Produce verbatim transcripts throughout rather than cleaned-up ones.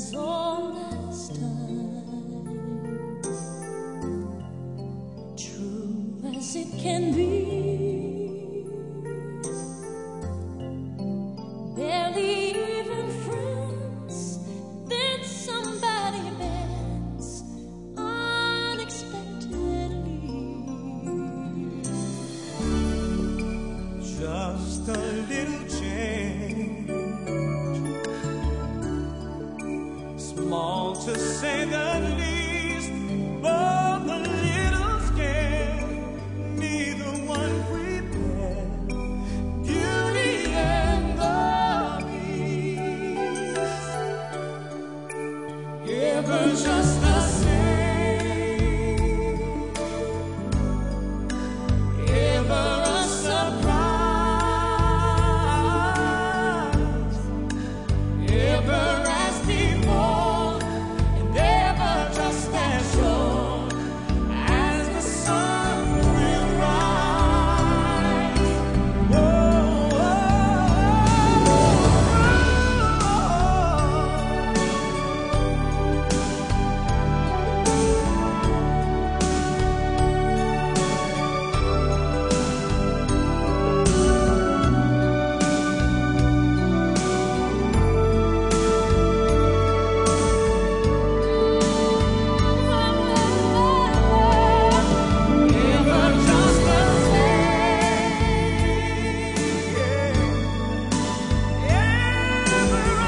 as old as time, true as it can be. Barely even friends, then somebody bends unexpectedly. Just a little change, small to say the least, but a little scared, neither one prepared. Beauty and the Beast, ever just the same, ever a surprise, ever as before, and ever just as sure as the sun will rise. Oh, oh, ever just the same, ever a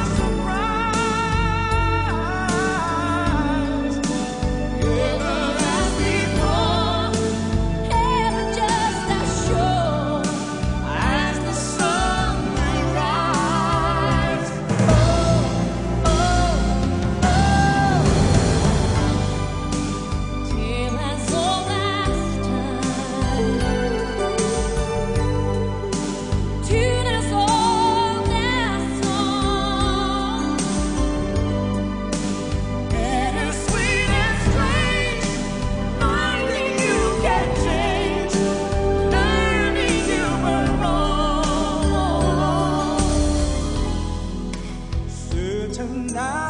surprise, ever as before, Ever just as sure as the sun will rise. Oh, oh, oh. tale as old as time, tune as old as song, Bittersweet and strange, finding you can change, learning you were wrong. Certain now.